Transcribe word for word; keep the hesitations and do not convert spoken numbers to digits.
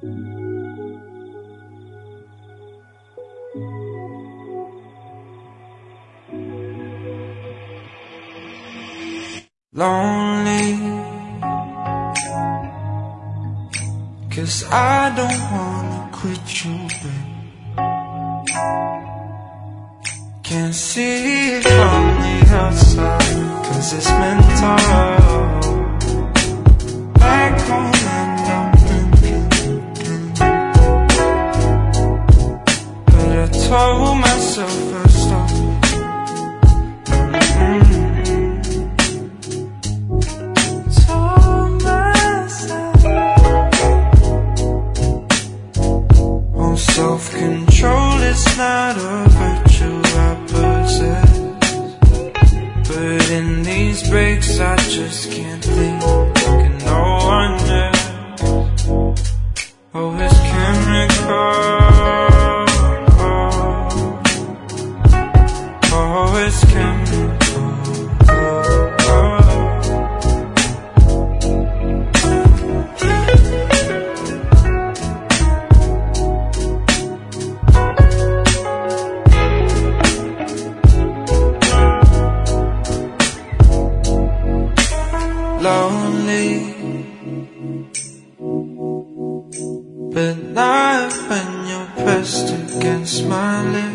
Lonely, 'cause I don't wanna quit you, babe. Can't see it from the outside, 'cause it's mental. Back home and I'm thinking, but I told myself first off, self-control is not a virtue I possess, but in these breaks I just can't think of no one else. Oh, it's chemical. Oh, it's chemical. Lonely, but not when you're pressed against my lips.